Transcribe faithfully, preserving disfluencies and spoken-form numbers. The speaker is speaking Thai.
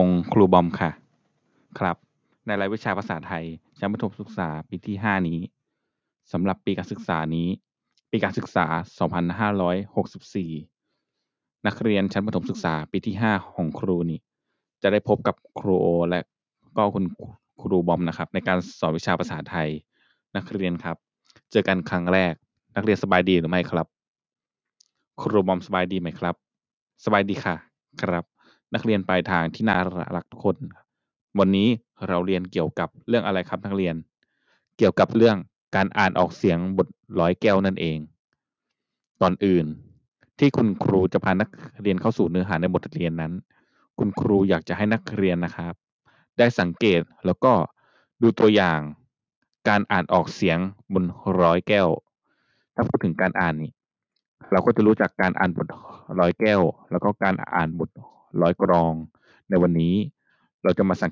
งครูบอมค่ะครับในรายวิชาภาษาไทยชั้นประถมศึกษาปีที่ห้านี้สำหรับปีการศึกษานี้ปีการศึกษาสองพันห้าร้อยหกสิบสี่นักเรียนชั้นประถมศึกษาปีที่ห้าของครูนี้จะได้พบกับครูโอและก็คุณครูบอมนะครับในการสอนวิชาภาษาไทยนักเรียนครับเจอกันครั้งแรกนักเรียนสบายดีหรือไม่ครับครูบอมสบายดีไหมครับสบายดีค่ะครับนักเรียนปลายทางที่น่ารักทุกคนวันนี้เราเรียนเกี่ยวกับเรื่องอะไรครับนักเรียนเกี่ยวกับเรื่องการอ่านออกเสียงบทร้อยแก้วนั่นเองก่อนอื่นที่คุณครูจะพานักเรียนเข้าสู่เนื้อหาในบทเรียนนั้นคุณครูอยากจะให้นักเรียนนะครับได้สังเกตแล้วก็ดูตัวอย่างการอ่านออกเสียงบนร้อยแก้วถ้าพูดถึงการอ่านนี่เราก็จะรู้จักการอ่านบทร้อยแก้วแล้วก็การอ่านบทร้อยกรองในวันนี้เราจะมาสัง